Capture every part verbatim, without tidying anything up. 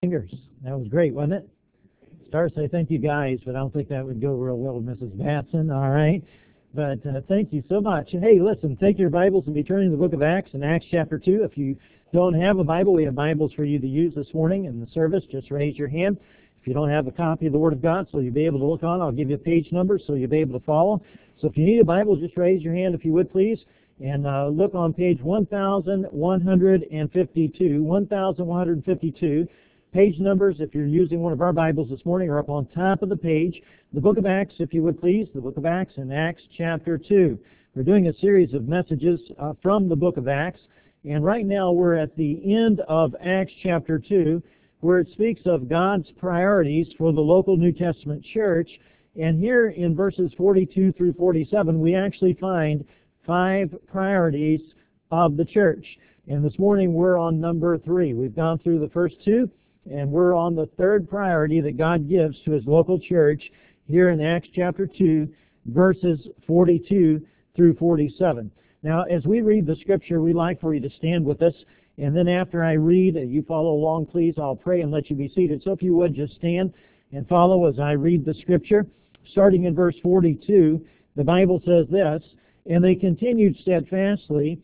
Fingers. That was great, wasn't it? Star say thank you guys, but I don't think that would go real well with Missus Batson, all right? But uh, thank you so much. And hey, listen, take your Bibles and be turning to the book of Acts in Acts chapter two. If you don't have a Bible, we have Bibles for you to use this morning in the service. Just raise your hand. If you don't have a copy of the Word of God so you'll be able to look on, I'll give you a page number so you'll be able to follow. So if you need a Bible, just raise your hand if you would, please. And uh, look on page one thousand one hundred fifty-two. one thousand one hundred fifty-two. Page numbers, if you're using one of our Bibles this morning, are up on top of the page. The book of Acts, if you would please, the book of Acts in Acts chapter two. We're doing a series of messages uh, from the book of Acts, and right now we're at the end of Acts chapter two, where it speaks of God's priorities for the local New Testament church. And here in verses forty-two through forty-seven, we actually find five priorities of the church. And this morning we're on number three. We've gone through the first two, and we're on the third priority that God gives to His local church here in Acts chapter two, verses forty-two through forty-seven. Now, as we read the Scripture, we'd like for you to stand with us, and then after I read, you follow along, please. I'll pray and let you be seated. So if you would, just stand and follow as I read the Scripture. Starting in verse forty-two, the Bible says this, "And they continued steadfastly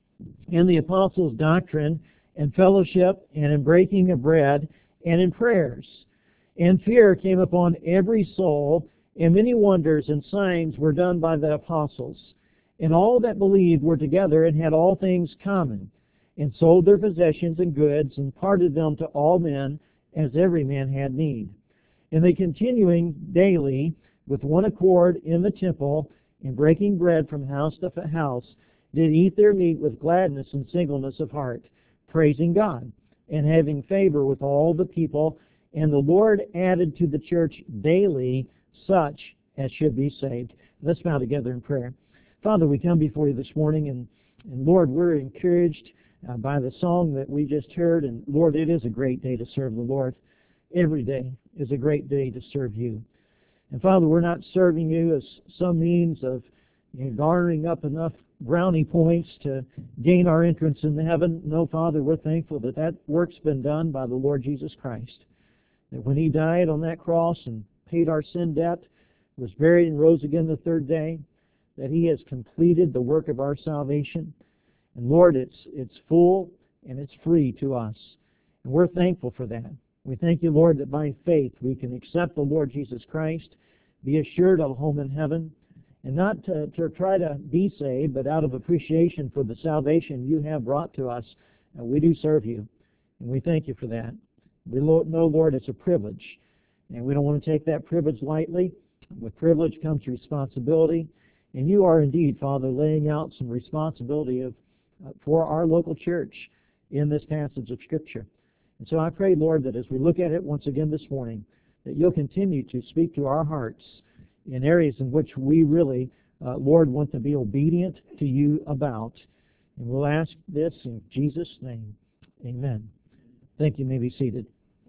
in the apostles' doctrine, and fellowship, and in breaking of bread, and in prayers. And fear came upon every soul, and many wonders and signs were done by the apostles. And all that believed were together and had all things common, and sold their possessions and goods, and parted them to all men, as every man had need. And they continuing daily with one accord in the temple, and breaking bread from house to house, did eat their meat with gladness and singleness of heart, praising God, and having favor with all the people. And the Lord added to the church daily such as should be saved." Let's bow together in prayer. Father, we come before you this morning, and, and Lord, we're encouraged uh, by the song that we just heard. And Lord, it is a great day to serve the Lord. Every day is a great day to serve you. And Father, we're not serving you as some means of you know, garnering up enough brownie points to gain our entrance into heaven. No, Father, we're thankful that that work's been done by the Lord Jesus Christ. That when He died on that cross and paid our sin debt, was buried and rose again the third day, that He has completed the work of our salvation. And Lord, it's it's full and it's free to us. And we're thankful for that. We thank you, Lord, that by faith we can accept the Lord Jesus Christ, be assured of a home in heaven, and not to, to try to be saved, but out of appreciation for the salvation you have brought to us. Uh, we do serve you, and we thank you for that. We know, Lord, it's a privilege, and we don't want to take that privilege lightly. With privilege comes responsibility, and you are indeed, Father, laying out some responsibility of, uh, for our local church in this passage of Scripture. And so I pray, Lord, that as we look at it once again this morning, that you'll continue to speak to our hearts in areas in which we really, uh, Lord, want to be obedient to you about. And we'll ask this in Jesus' name. Amen. Thank you. You may be seated.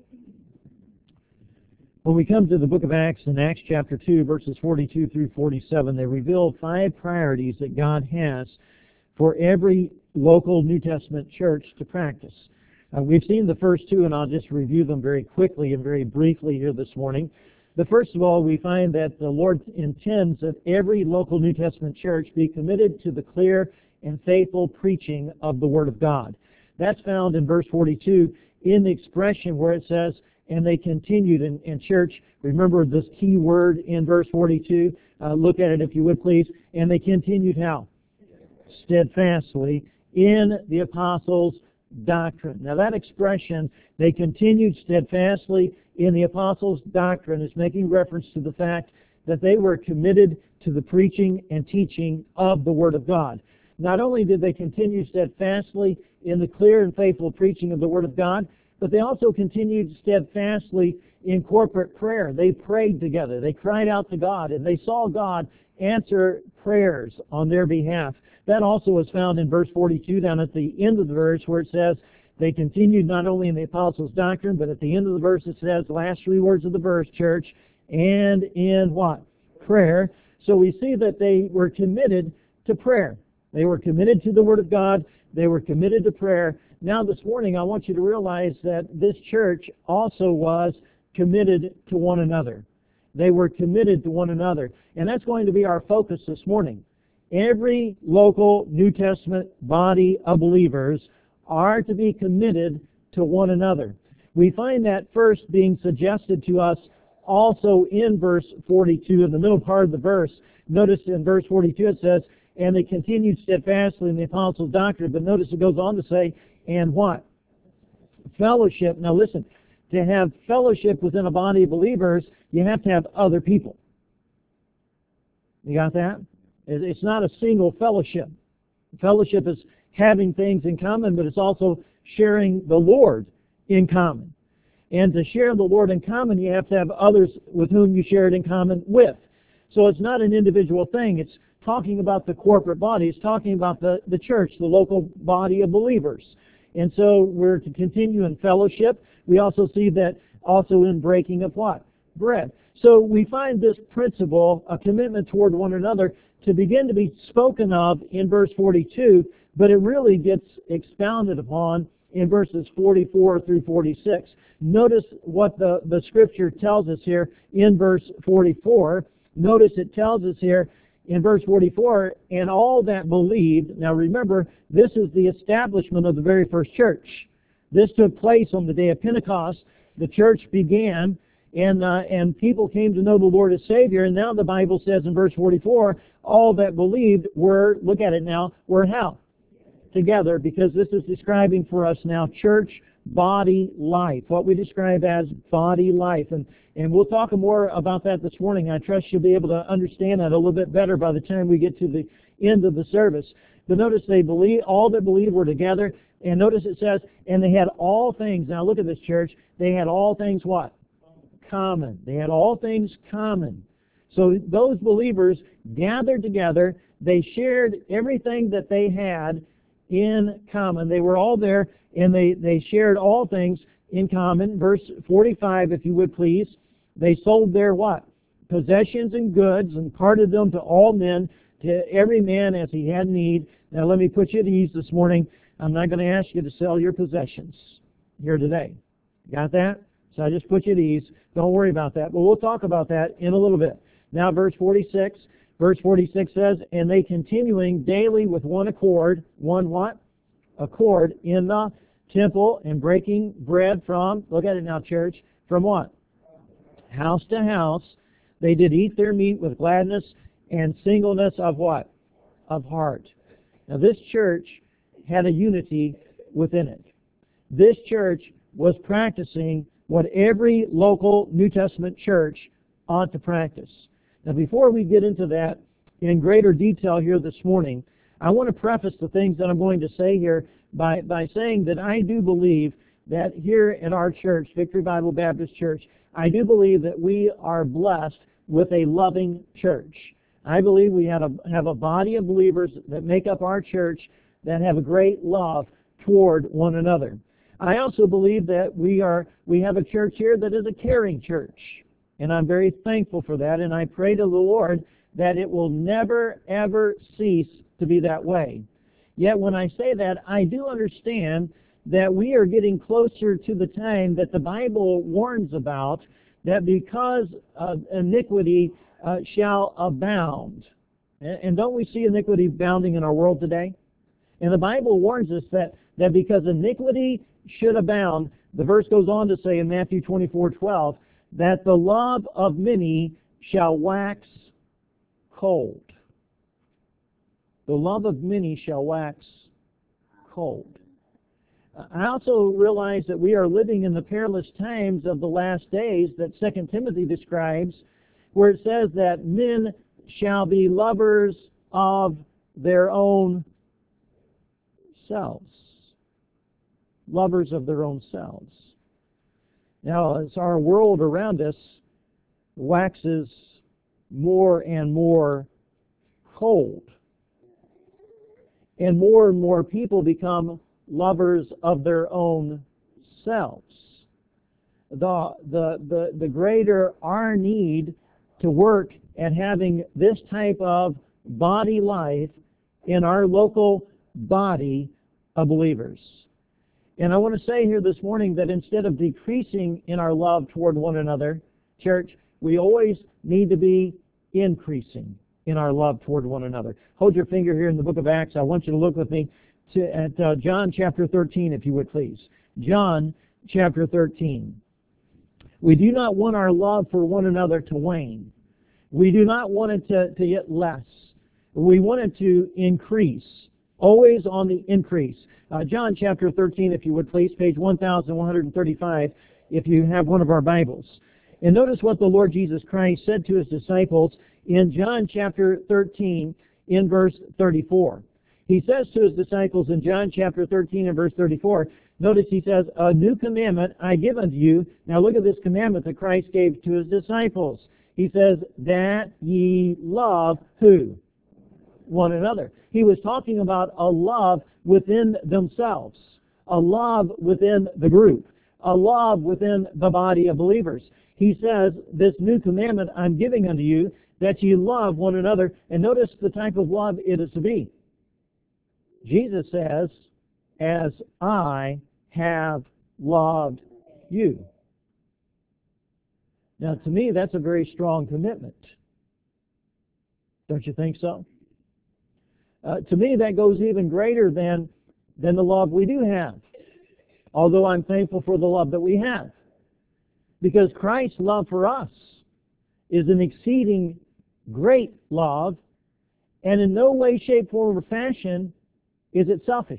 When we come to the book of Acts, in Acts chapter two, verses forty-two through forty-seven, they reveal five priorities that God has for every local New Testament church to practice. Uh, we've seen the first two, and I'll just review them very quickly and very briefly here this morning. But first of all, we find that the Lord intends that every local New Testament church be committed to the clear and faithful preaching of the Word of God. That's found in verse forty-two in the expression where it says, "And they continued in, in church." Remember this key word in verse forty-two. Uh, look at it if you would, please. And they continued how? Steadfastly in the apostles' doctrine. Now that expression, "they continued steadfastly in the apostles' doctrine," is making reference to the fact that they were committed to the preaching and teaching of the Word of God. Not only did they continue steadfastly in the clear and faithful preaching of the Word of God, but they also continued steadfastly in corporate prayer. They prayed together. They cried out to God, and they saw God answer prayers on their behalf. That also is found in verse forty-two, down at the end of the verse, where it says, they continued not only in the apostles' doctrine, but at the end of the verse it says, the last three words of the verse, church, and in what? Prayer. So we see that they were committed to prayer. They were committed to the Word of God. They were committed to prayer. Now this morning I want you to realize that this church also was committed to one another. They were committed to one another. And that's going to be our focus this morning. Every local New Testament body of believers are to be committed to one another. We find that first being suggested to us also in verse forty-two, in the middle part of the verse. Notice in verse forty-two it says, and they continued steadfastly in the apostles' doctrine. But notice it goes on to say, and what? Fellowship. Now listen, to have fellowship within a body of believers, you have to have other people. You got that? It's not a single fellowship. Fellowship is having things in common, but it's also sharing the Lord in common. And to share the Lord in common, you have to have others with whom you share it in common with. So it's not an individual thing. It's talking about the corporate body. It's talking about the, the church, the local body of believers. And so we're to continue in fellowship. We also see that also in breaking of what? Bread. So we find this principle, a commitment toward one another, to begin to be spoken of in verse forty-two, but it really gets expounded upon in verses forty-four through forty-six. Notice what the, the Scripture tells us here in verse forty-four. Notice it tells us here in verse forty-four, and all that believed. Now remember, this is the establishment of the very first church. This took place on the day of Pentecost. The church began, and uh, and people came to know the Lord as Savior. And now the Bible says in verse forty-four, all that believed were, look at it now, were how? Together, because this is describing for us now church body life, what we describe as body life. And, and we'll talk more about that this morning. I trust you'll be able to understand that a little bit better by the time we get to the end of the service. But notice they believe, all that believed were together. And notice it says, and they had all things. Now look at this, church. They had all things what? Common. They had all things common. So those believers gathered together. They shared everything that they had in common. They were all there, and they, they shared all things in common. Verse forty-five, if you would please. They sold their what? Possessions and goods, and parted them to all men, to every man as he had need. Now let me put you at ease this morning. I'm not going to ask you to sell your possessions here today. Got that? So I just put you at ease. Don't worry about that. But we'll talk about that in a little bit. Now verse forty-six. Verse forty-six says, and they continuing daily with one accord, one what? Accord in the temple, and breaking bread from, look at it now, church, from what? House to house. They did eat their meat with gladness and singleness of what? Of heart. Now this church had a unity within it. This church was practicing what every local New Testament church ought to practice. Now before we get into that in greater detail here this morning, I want to preface the things that I'm going to say here by, by saying that I do believe that here at our church, Victory Bible Baptist Church, I do believe that we are blessed with a loving church. I believe we have a, have a body of believers that make up our church that have a great love toward one another. I also believe that we are we have a church here that is a caring church. And I'm very thankful for that, and I pray to the Lord that it will never, ever cease to be that way. Yet when I say that, I do understand that we are getting closer to the time that the Bible warns about, that because of iniquity uh, shall abound. And don't we see iniquity abounding in our world today? And the Bible warns us that, that because iniquity should abound, the verse goes on to say in Matthew twenty-four twelve, that the love of many shall wax cold. The love of many shall wax cold. I also realize that we are living in the perilous times of the last days that Second Timothy describes, where it says that men shall be lovers of their own selves. Lovers of their own selves. Now, as our world around us waxes more and more cold, and more and more people become lovers of their own selves, the, the, the, the greater our need to work at having this type of body life in our local body of believers. And I want to say here this morning that instead of decreasing in our love toward one another, church, we always need to be increasing in our love toward one another. Hold your finger here in the book of Acts. I want you to look with me to, at uh, John chapter thirteen, if you would please. John chapter thirteen. We do not want our love for one another to wane. We do not want it to, to get less. We want it to increase, always on the increase. Uh, John chapter thirteen, if you would please, page one thousand one hundred thirty-five, if you have one of our Bibles. And notice what the Lord Jesus Christ said to his disciples in John chapter thirteen, in verse thirty-four. He says to his disciples in John chapter thirteen and verse thirty-four, notice he says, "A new commandment I give unto you." Now look at this commandment that Christ gave to his disciples. He says, "That ye love" who? One another. He was talking about a love within themselves, a love within the group, a love within the body of believers. He says, "This new commandment I'm giving unto you, that ye love one another." And notice the type of love it is to be. Jesus says, "As I have loved you." Now, to me, that's a very strong commitment. Don't you think so? Uh, to me, that goes even greater than, than the love we do have, although I'm thankful for the love that we have. Because Christ's love for us is an exceeding great love, and in no way, shape, form, or fashion is it selfish.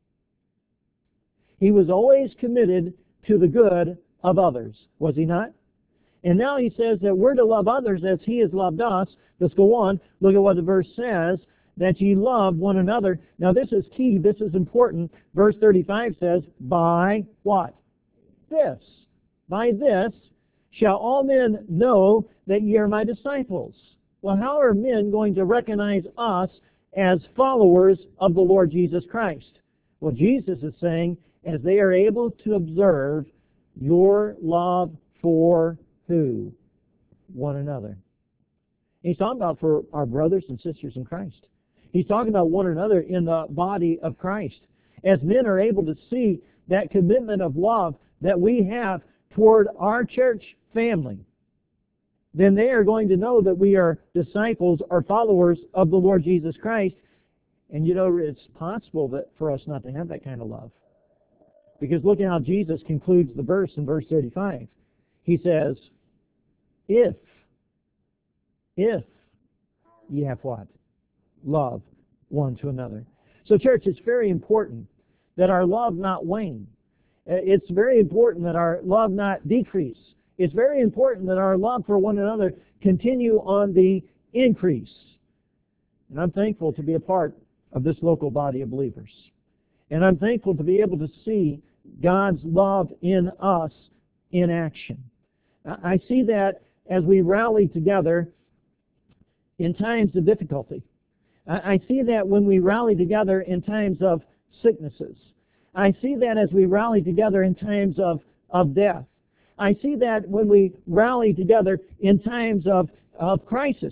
He was always committed to the good of others, was he not? And now he says that we're to love others as he has loved us. Let's go on. Look at what the verse says, "that ye love one another." Now this is key. This is important. Verse thirty-five says, "By what? This. By this shall all men know that ye are my disciples." Well, how are men going to recognize us as followers of the Lord Jesus Christ? Well, Jesus is saying, as they are able to observe your love for who? One another. He's talking about for our brothers and sisters in Christ. He's talking about one another in the body of Christ. As men are able to see that commitment of love that we have toward our church family, then they are going to know that we are disciples or followers of the Lord Jesus Christ. And you know, it's possible that for us not to have that kind of love. Because look at how Jesus concludes the verse in verse thirty-five. He says, if, if ye have what? Love one to another. So church, it's very important that our love not wane. It's very important that our love not decrease. It's very important that our love for one another continue on the increase. And I'm thankful to be a part of this local body of believers. And I'm thankful to be able to see God's love in us in action. I see that as we rally together in times of difficulty. I see that when we rally together in times of sicknesses. I see that as we rally together in times of, of death. I see that when we rally together in times of, of crises.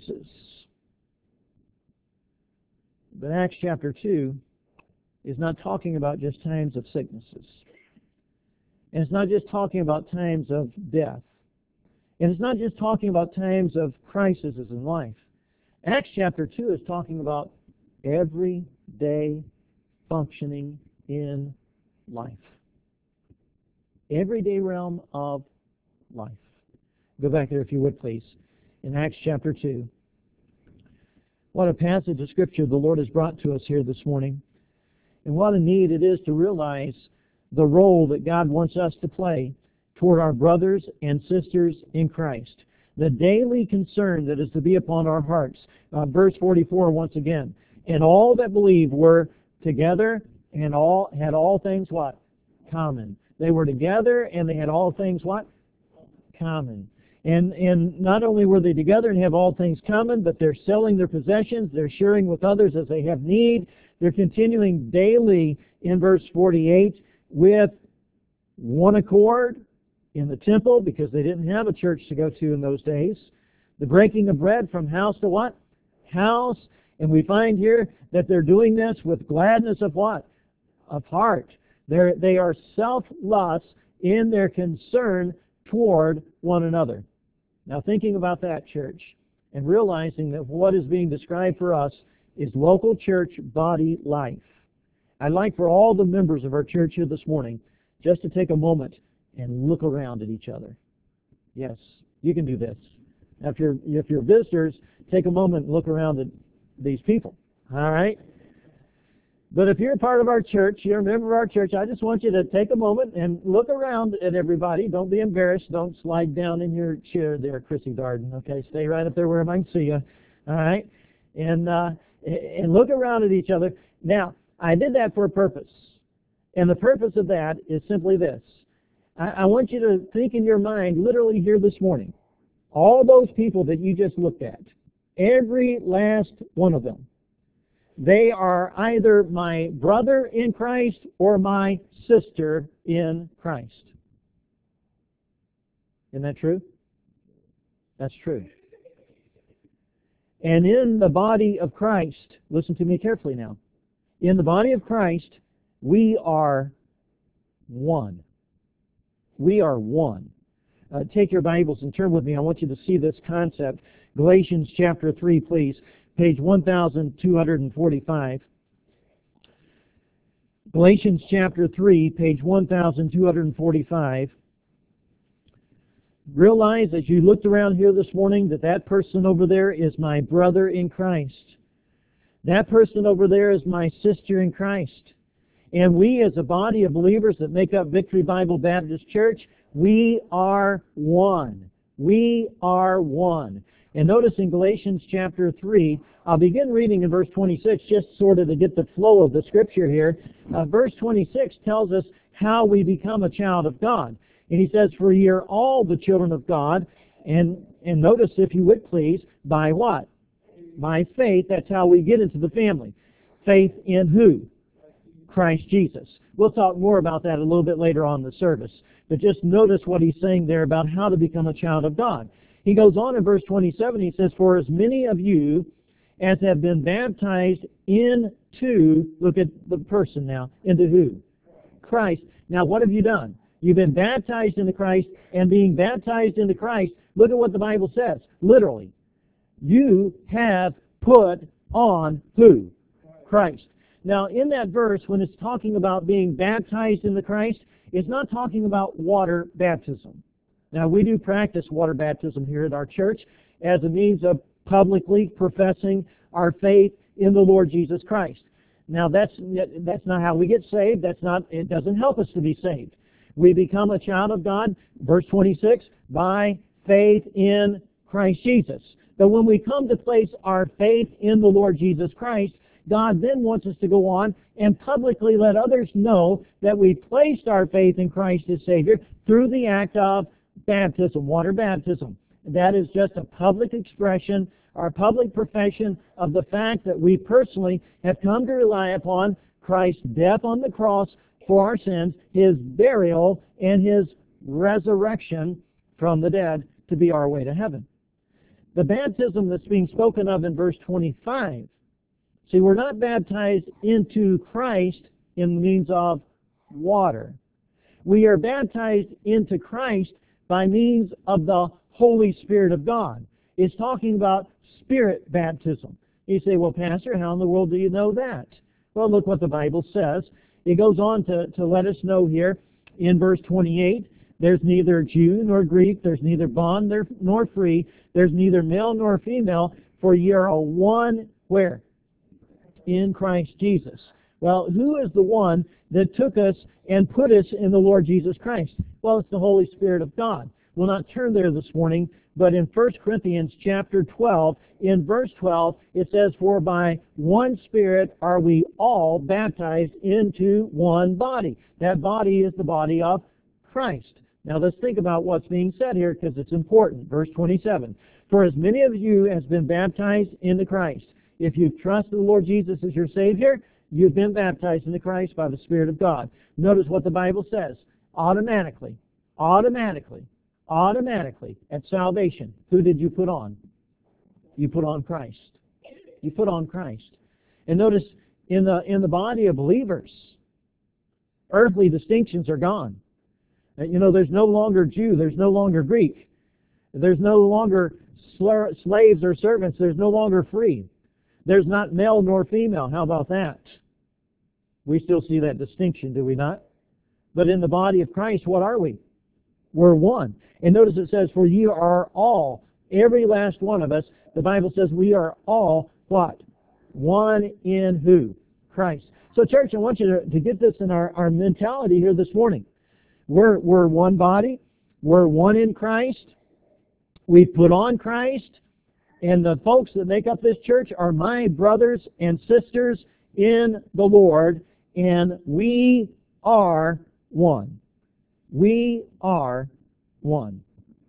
But Acts chapter two is not talking about just times of sicknesses. And it's not just talking about times of death. And it's not just talking about times of crises in life. Acts chapter two is talking about everyday functioning in life. Everyday realm of life. Go back there if you would, please. In Acts chapter two. What a passage of Scripture the Lord has brought to us here this morning. And what a need it is to realize the role that God wants us to play toward our brothers and sisters in Christ. The daily concern that is to be upon our hearts. Uh, verse forty-four once again. And all that believed were together and all had all things what? Common. They were together and they had all things what? Common. And and not only were they together and have all things common, but they're selling their possessions, they're sharing with others as they have need. They're continuing daily in verse forty-eight with one accord in the temple, because they didn't have a church to go to in those days. The breaking of bread from house to what? House. And we find here that they're doing this with gladness of what? Of heart. They're, they are selfless in their concern toward one another. Now, thinking about that, church, and realizing that what is being described for us is local church body life. I'd like for all the members of our church here this morning just to take a moment and look around at each other. Yes, you can do this. Now, if you're, if you're visitors, take a moment and look around at these people. All right? But if you're a part of our church, you're a member of our church, I just want you to take a moment and look around at everybody. Don't be embarrassed. Don't slide down in your chair there, Chrissy Darden. Okay, stay right up there where I can see you. All right? And, uh, and look around at each other. Now, I did that for a purpose. And the purpose of that is simply this. I, I want you to think in your mind, literally here this morning, all those people that you just looked at, every last one of them, they are either my brother in Christ or my sister in Christ. Isn't that true? That's true. And in the body of Christ, listen to me carefully now, in the body of Christ, we are one. We are one. Uh, take your Bibles and turn with me. I want you to see this concept. Galatians chapter three, please. Page one thousand two hundred forty-five. Galatians chapter three, page one thousand two hundred forty-five. Realize as you looked around here this morning that that person over there is my brother in Christ. That person over there is my sister in Christ. And we as a body of believers that make up Victory Bible Baptist Church, we are one. We are one. And notice in Galatians chapter three, I'll begin reading in verse twenty-six just sort of to get the flow of the Scripture here. Uh, verse twenty-six tells us how we become a child of God. And he says, for ye are all the children of God. And, and notice, if you would please, by what? By faith. That's how we get into the family. Faith in who? Christ Jesus. We'll talk more about that a little bit later on in the service. But just notice what he's saying there about how to become a child of God. He goes on in verse twenty-seven, he says, for as many of you as have been baptized into, look at the person now, into who? Christ. Now what have you done? You've been baptized into Christ, and being baptized into Christ, look at what the Bible says, literally. You have put on who? Christ. Now in that verse, when it's talking about being baptized into Christ, it's not talking about water baptism. Now, we do practice water baptism here at our church as a means of publicly professing our faith in the Lord Jesus Christ. Now, that's that's not how we get saved. That's not. It doesn't help us to be saved. We become a child of God, verse twenty-six, by faith in Christ Jesus. But when we come to place our faith in the Lord Jesus Christ, God then wants us to go on and publicly let others know that we placed our faith in Christ as Savior through the act of baptism, water baptism. That is just a public expression, our public profession of the fact that we personally have come to rely upon Christ's death on the cross for our sins, His burial, and His resurrection from the dead to be our way to heaven. The baptism that's being spoken of in verse twenty-five, see, we're not baptized into Christ in the means of water. We are baptized into Christ by means of the Holy Spirit of God. It's talking about Spirit baptism. You say, well, Pastor, how in the world do you know that? Well, look what the Bible says. It goes on to, to let us know here in verse twenty-eight, there's neither Jew nor Greek, there's neither bond nor free, there's neither male nor female, for ye are all one, where? In Christ Jesus. Well, who is the one that took us and put us in the Lord Jesus Christ? Well, it's the Holy Spirit of God. We'll not turn there this morning, but in First Corinthians chapter twelve, in verse twelve, it says, for by one Spirit are we all baptized into one body. That body is the body of Christ. Now let's think about what's being said here because it's important. Verse twenty-seven, for as many of you as been baptized into Christ. If you've trusted the Lord Jesus as your Savior, you've been baptized into Christ by the Spirit of God. Notice what the Bible says. Automatically, automatically, automatically, at salvation, who did you put on? You put on Christ. You put on Christ. And notice, in the, in the body of believers, Earthly distinctions are gone. You know, there's no longer Jew, there's no longer Greek. There's no longer sl- slaves or servants, there's no longer free. There's not male nor female. How about that? We still see that distinction, do we not? But in the body of Christ, what are we? We're one. And notice it says, for you are all, every last one of us, the Bible says we are all what? One in who? Christ. So church, I want you to, to get this in our, our mentality here this morning. We're, we're one body. We're one in Christ. We've put on Christ. And the folks that make up this church are my brothers and sisters in the Lord. And we are one. We are one.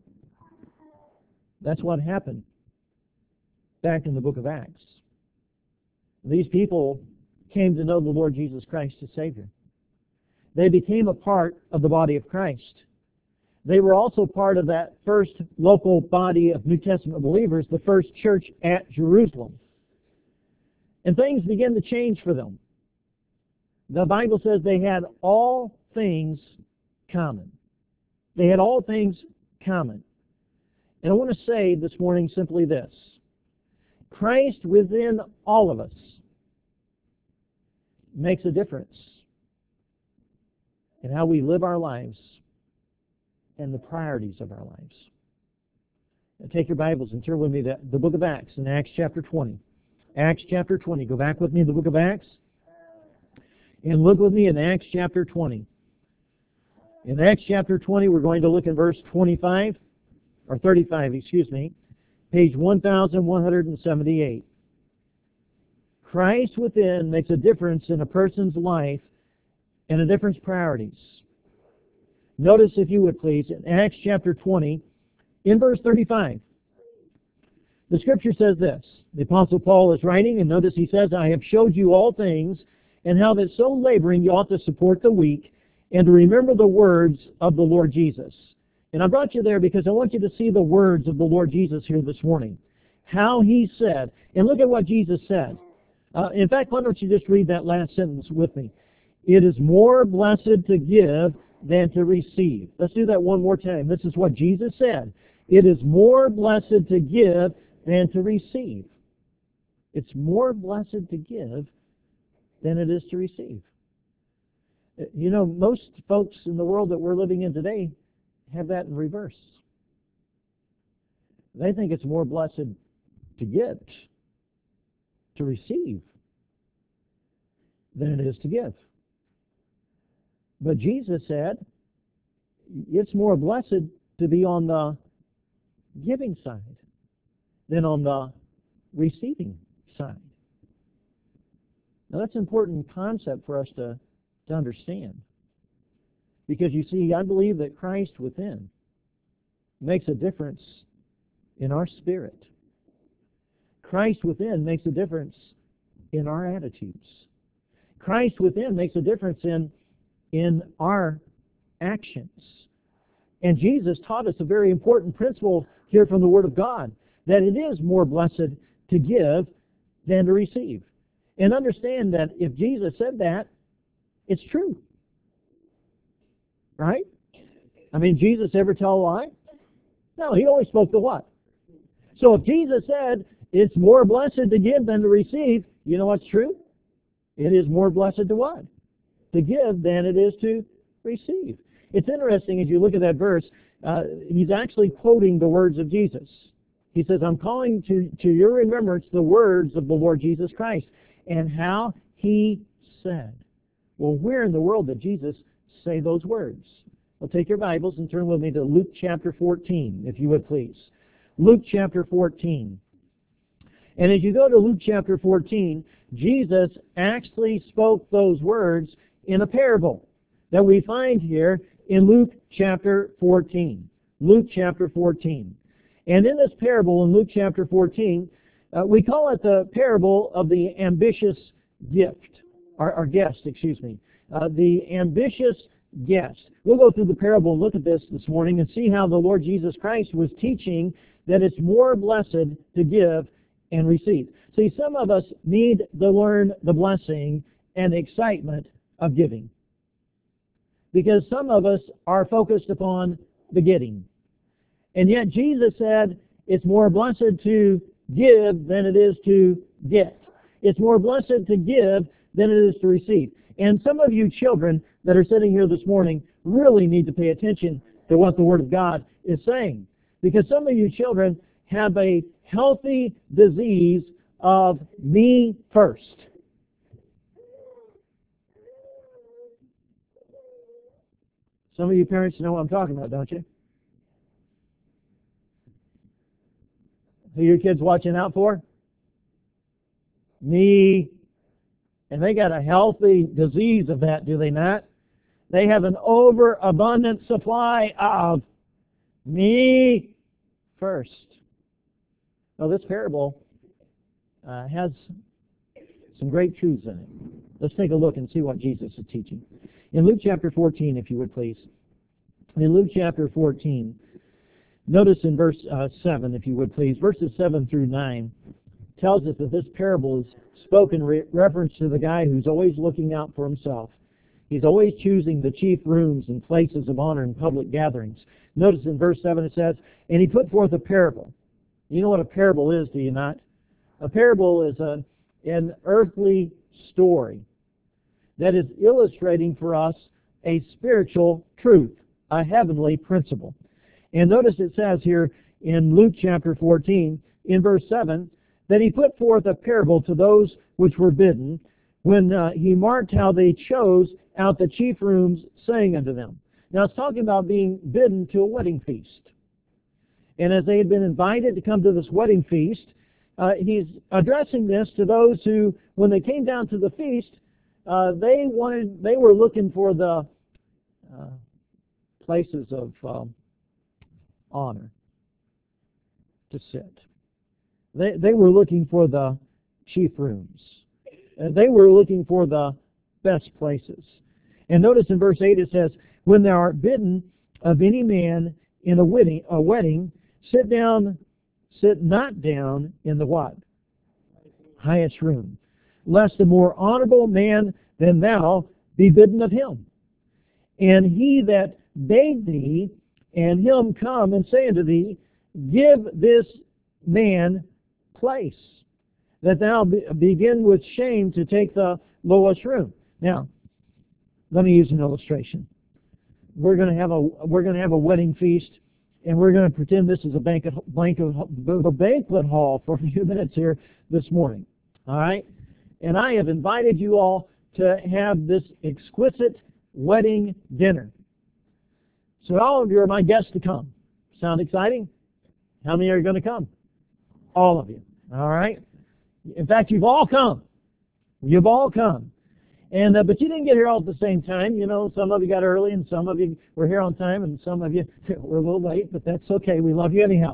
That's what happened back in the book of Acts. These people came to know the Lord Jesus Christ as Savior. They became a part of the body of Christ. They were also part of that first local body of New Testament believers, the first church at Jerusalem. And things began to change for them. The Bible says they had all things common. They had all things common. And I want to say this morning simply this. Christ within all of us makes a difference in how we live our lives and the priorities of our lives. Now take your Bibles and turn with me to the book of Acts in Acts chapter twenty. Acts chapter twenty. Go back with me in the book of Acts and look with me in Acts chapter twenty. In Acts chapter twenty, we're going to look in verse twenty-five, or thirty-five, excuse me, page one thousand one hundred seventy-eight. Christ within makes a difference in a person's life and a difference priorities. Notice, if you would please, in Acts chapter twenty, in verse thirty-five, the Scripture says this. The Apostle Paul is writing, and notice he says, I have showed you all things, and how that so laboring you ought to support the weak, and to remember the words of the Lord Jesus. And I brought you there because I want you to see the words of the Lord Jesus here this morning. How he said, and look at what Jesus said. Uh, in fact, why don't you just read that last sentence with me? It is more blessed to give than to receive. Let's do that one more time. This is what Jesus said. It is more blessed to give than to receive. It's more blessed to give than it is to receive. You know, most folks in the world that we're living in today have that in reverse. They think it's more blessed to get, to receive, than it is to give. But Jesus said it's more blessed to be on the giving side than on the receiving side. Now that's an important concept for us to, to understand. Because you see, I believe that Christ within makes a difference in our spirit. Christ within makes a difference in our attitudes. Christ within makes a difference in, in our actions. And Jesus taught us a very important principle here from the Word of God, that it is more blessed to give than to receive. And understand that if Jesus said that, it's true. Right? I mean, Jesus ever tell a lie? No, he always spoke the what? So if Jesus said it's more blessed to give than to receive, you know what's true? It is more blessed to what? To give than it is to receive. It's interesting as you look at that verse, uh, he's actually quoting the words of Jesus. He says, I'm calling to, to your remembrance the words of the Lord Jesus Christ and how he said. Well, where in the world did Jesus say those words? Well, take your Bibles and turn with me to Luke chapter fourteen, if you would please. Luke chapter fourteen. And as you go to Luke chapter fourteen, Jesus actually spoke those words in a parable that we find here in Luke chapter fourteen. Luke chapter fourteen. And in this parable in Luke chapter fourteen, uh, we call it the parable of the ambitious gift, or, or guest, excuse me. Uh, the ambitious guest. We'll go through the parable and look at this this morning and see how the Lord Jesus Christ was teaching that it's more blessed to give and receive. See, some of us need to learn the blessing and the excitement of giving. because some of us are focused upon the getting. And yet Jesus said it's more blessed to give than it is to get. It's more blessed to give than it is to receive. And some of you children that are sitting here this morning really need to pay attention to what the Word of God is saying. Because some of you children have a healthy disease of me first. Some of you parents know what I'm talking about, don't you? Who are your kids watching out for? Me. And they got a healthy disease of that, do they not? They have an overabundant supply of me first. Well, this parable uh, has some great truths in it. Let's take a look and see what Jesus is teaching. In Luke chapter fourteen, if you would please. In Luke chapter fourteen, notice in verse uh, seven, if you would please, verses seven through nine, tells us that this parable is spoken in re- reference to the guy who's always looking out for himself. He's always choosing the chief rooms and places of honor in public gatherings. Notice in verse seven it says, and he put forth a parable. You know what a parable is, do you not? A parable is a, an earthly story that is illustrating for us a spiritual truth, a heavenly principle. And notice it says here in Luke chapter fourteen, in verse seven, that he put forth a parable to those which were bidden, when uh, he marked how they chose out the chief rooms, saying unto them. Now it's talking about being bidden to a wedding feast. And as they had been invited to come to this wedding feast, uh, he's addressing this to those who, when they came down to the feast, uh, they wanted, they were looking for the uh, places of um, honor to sit. They, they were looking for the chief rooms. Uh, they were looking for the best places. And notice in verse eight it says, when thou art bidden of any man in a wedding, a wedding, sit down, sit not down in the what? Highest room, lest a more honorable man than thou be bidden of him. And he that bade thee and him come and say unto thee, give this man place, that thou be, begin with shame to take the lowest room. Now, let me use an illustration. We're going to have a we're going to have a wedding feast, and we're going to pretend this is a banquet banquet a banquet hall for a few minutes here this morning. All right, and I have invited you all to have this exquisite wedding dinner. So all of you are my guests to come. Sound exciting? How many are going to come? All of you. All right. In fact, you've all come. You've all come. And uh, but you didn't get here all at the same time. You know, some of you got early, and some of you were here on time, and some of you were a little late. But that's okay. We love you anyhow.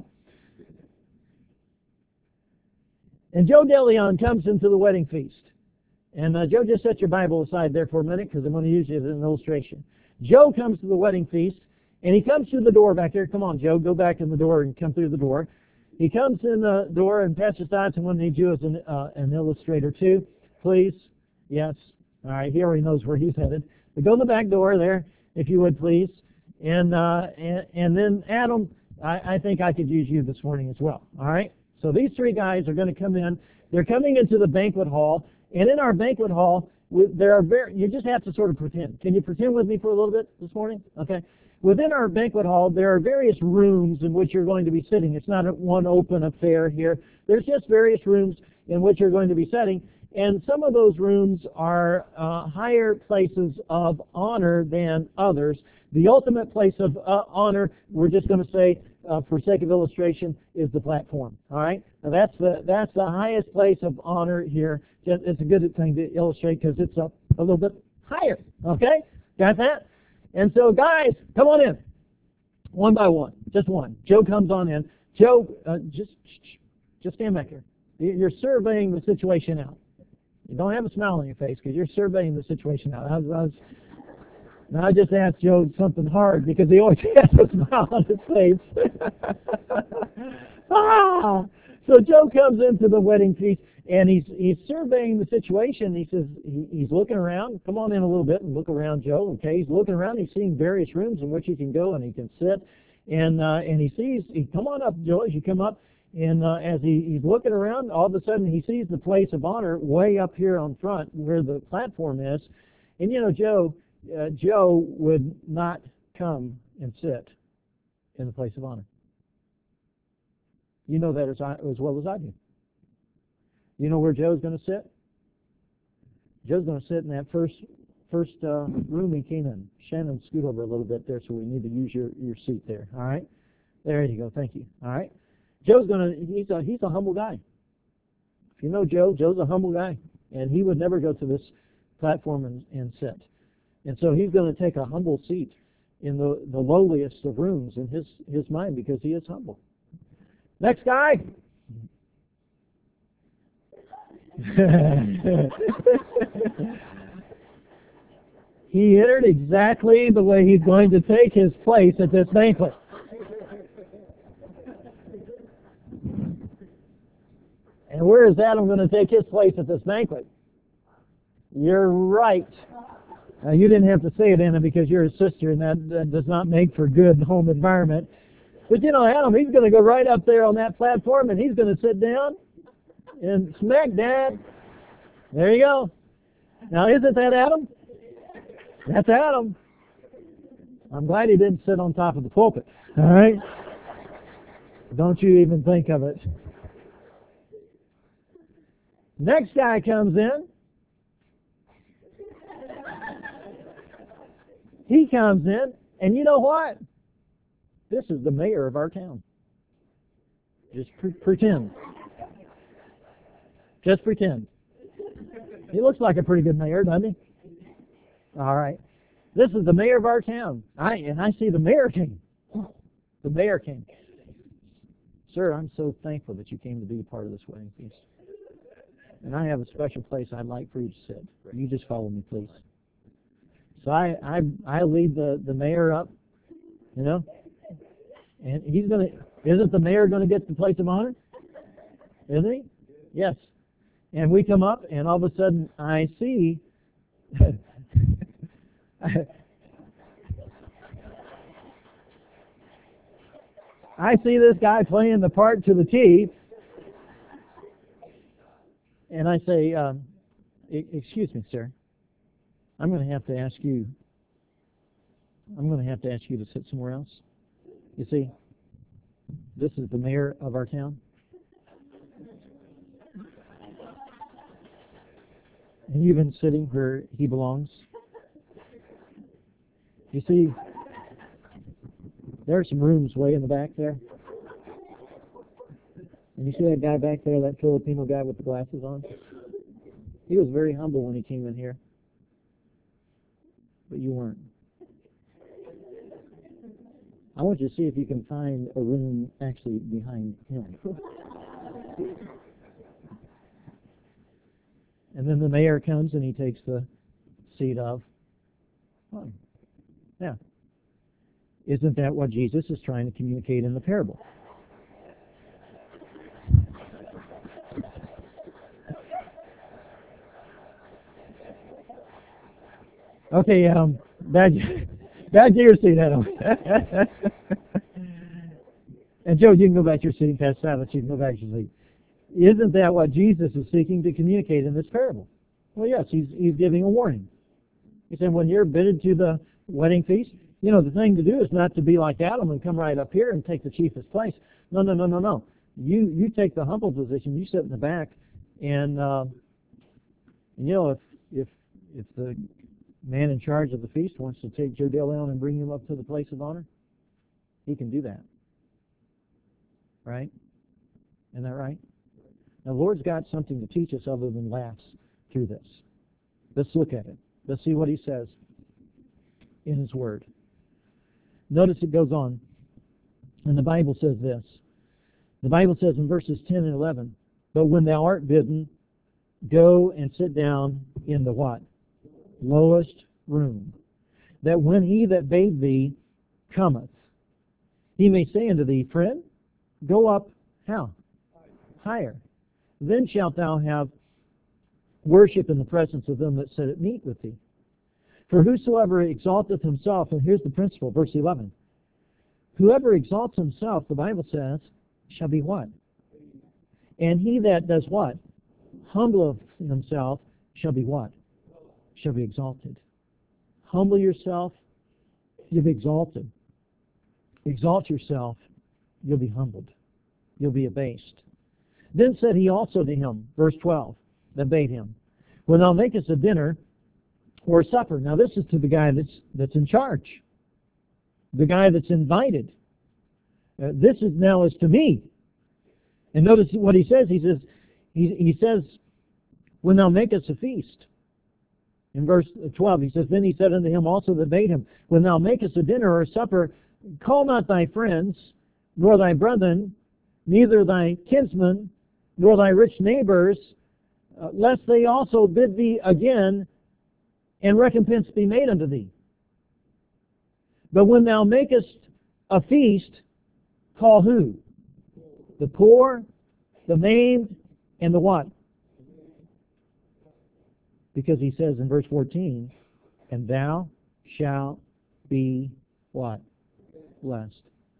And Joe DeLeon comes into the wedding feast. And uh, Joe, just set your Bible aside there for a minute, because I'm going to use it as an illustration. Joe comes to the wedding feast, and he comes through the door back there. Come on, Joe, go back in the door and come through the door. He comes in the door, and Pastor Dodson will need you as an, uh, an illustrator too, please. Yes. All right, he already knows where he's headed. But go in the back door there, if you would, please. And uh, and, and then, Adam, I, I think I could use you this morning as well. All right? So these three guys are going to come in. They're coming into the banquet hall. And in our banquet hall, we, there are very, you just have to sort of pretend. Can you pretend with me for a little bit this morning? Okay. Within our banquet hall, there are various rooms in which you're going to be sitting. It's not a one open affair here. There's just various rooms in which you're going to be sitting. And some of those rooms are uh, higher places of honor than others. The ultimate place of uh, honor, we're just going to say, uh, for sake of illustration, is the platform. All right? Now that's the that's the highest place of honor here. It's a good thing to illustrate because it's up a little bit higher. Okay? Got that? And so, guys, come on in. One by one. Just one. Joe comes on in. Joe, uh, just just stand back here. You're surveying the situation out. You don't have a smile on your face because you're surveying the situation out. I was, I was, now I just asked Joe something hard because he always has a smile on his face. ah! So Joe comes into the wedding feast, And he's he's surveying the situation. He says he, he's looking around. Come on in a little bit and look around, Joe. Okay, he's looking around. He's seeing various rooms in which he can go and he can sit. And uh, and he sees. He come on up, Joe. As you come up, and uh, as he, he's looking around, all of a sudden he sees the place of honor way up here on front where the platform is. And you know, Joe, uh, Joe would not come and sit in the place of honor. You know that as, I, as well as I do. You know where Joe's going to sit? Joe's going to sit in that first first uh, room he came in. Shannon, scoot over a little bit there, so we need to use your, your seat there. All right? There you go. Thank you. All right? Joe's going to, he's a, he's a humble guy. If you know Joe, Joe's a humble guy. And he would never go to this platform and, and sit. And so he's going to take a humble seat in the, the lowliest of rooms in his, his mind because he is humble. Next guy. He entered exactly the way he's going to take his place at this banquet. And where is Adam going to take his place at this banquet? You're right. Now, you didn't have to say it, Anna, because you're his sister, and that, that does not make for good home environment. But you know, Adam, he's going to go right up there on that platform, and he's going to sit down and smack Dad. There you go. Now, isn't that Adam? That's Adam. I'm glad he didn't sit on top of the pulpit. All right? Don't you even think of it. Next guy comes in. He comes in, and you know what? This is the mayor of our town. Just pre pretend. Just pretend. He looks like a pretty good mayor, doesn't he? All right. This is the mayor of our town. I and I see the mayor king. The mayor king. Sir, I'm so thankful that you came to be a part of this wedding feast. And I have a special place I'd like for you to sit. You just follow me, please. So I I, I lead the, the mayor up, you know, and he's gonna. Isn't the mayor going to get the place of honor? Isn't he? Yes. And we come up, and all of a sudden I see. I see this guy playing the part to the T, and I say, um, excuse me, sir, I'm going to have to ask you, I'm going to have to ask you to sit somewhere else. You see, this is the mayor of our town. And you've been sitting where he belongs. You see, there are some rooms way in the back there. And you see that guy back there, that Filipino guy with the glasses on? He was very humble when he came in here. But you weren't. I want you to see if you can find a room actually behind him. And then the mayor comes and he takes the seat of one. Yeah. Isn't that what Jesus is trying to communicate in the parable? Okay, um, back, back to your seat, Adam. And Joe, you can go back to your seat. Past silence, you can go back to your seat. Isn't that what Jesus is seeking to communicate in this parable? Well, yes, he's, he's giving a warning. He said, when you're bidden to the wedding feast, you know, the thing to do is not to be like Adam and come right up here and take the chiefest place. No, no, no, no, no. You you take the humble position. You sit in the back, and, uh, and you know, if if if the man in charge of the feast wants to take Joe DeLeon and bring him up to the place of honor, he can do that. Right? Isn't that right? Now, the Lord's got something to teach us other than laughs through this. Let's look at it. Let's see what he says in his word. Notice it goes on, and the Bible says this. The Bible says in verses ten and eleven, but when thou art bidden, go and sit down in the what? Lowest room, that when he that bade thee cometh, he may say unto thee, friend, go up, how? Higher. then shalt thou have worship in the presence of them that sit at meat with thee. For whosoever exalteth himself, and here's the principle, verse eleven, whoever exalts himself, the Bible says, shall be what? And he that does what? Humbleth himself shall be what? Shall be exalted. Humble yourself, you'll be exalted. Exalt yourself, you'll be humbled. You'll be abased. Then said he also to him, verse twelve, that bade him, when thou makest a dinner or a supper. Now this is to the guy that's, that's in charge. The guy that's invited. Uh, this is now is to me. And notice what he says. He says, he, he says, when thou makest a feast. In verse twelve, he says, then he said unto him also that bade him, when thou makest a dinner or a supper, call not thy friends, nor thy brethren, neither thy kinsmen, nor thy rich neighbors, uh, lest they also bid thee again, and recompense be made unto thee. But when thou makest a feast, call who? The poor, the maimed, and the what? Because he says in verse fourteen, and thou shalt be what? Blessed.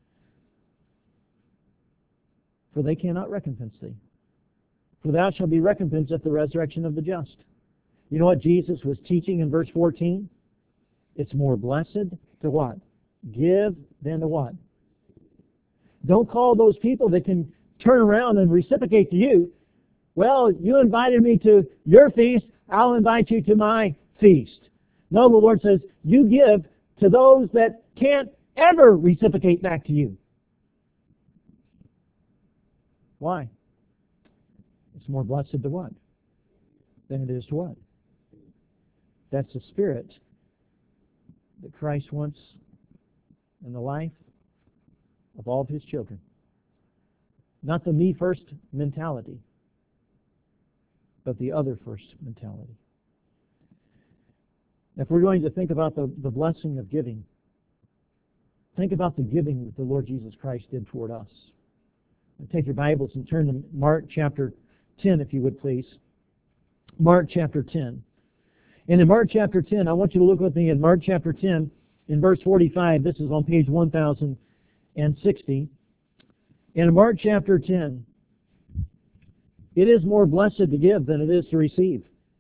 For they cannot recompense thee. For thou shalt be recompensed at the resurrection of the just. You know what Jesus was teaching in verse fourteen? It's more blessed to what? Give than to what? Don't call those people that can turn around and reciprocate to you. Well, you invited me to your feast, I'll invite you to my feast. No, the Lord says, you give to those that can't ever reciprocate back to you. Why? It's more blessed to what? Than it is to what? That's the spirit that Christ wants in the life of all of His children. Not the me first mentality, but the other first mentality. If we're going to think about the, the blessing of giving, think about the giving that the Lord Jesus Christ did toward us. Take your Bibles and turn to Mark chapter ten, if you would please. Mark chapter ten. And in Mark chapter ten, I want you to look with me in Mark chapter ten, in verse forty-five. This is on page one thousand sixty. And in Mark chapter ten, it is more blessed to give than it is to receive.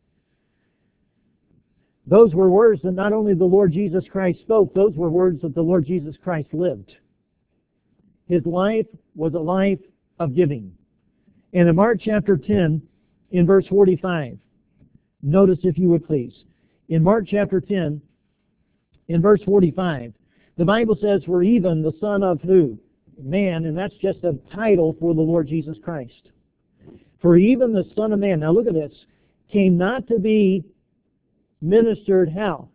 Those were words that not only the Lord Jesus Christ spoke, those were words that the Lord Jesus Christ lived. His life was a life of giving. And in Mark chapter ten, in verse forty-five, notice if you would please. In Mark chapter ten, in verse forty-five, the Bible says, for even the Son of who? Man, and that's just a title for the Lord Jesus Christ. For even the Son of Man, now look at this, came not to be ministered how?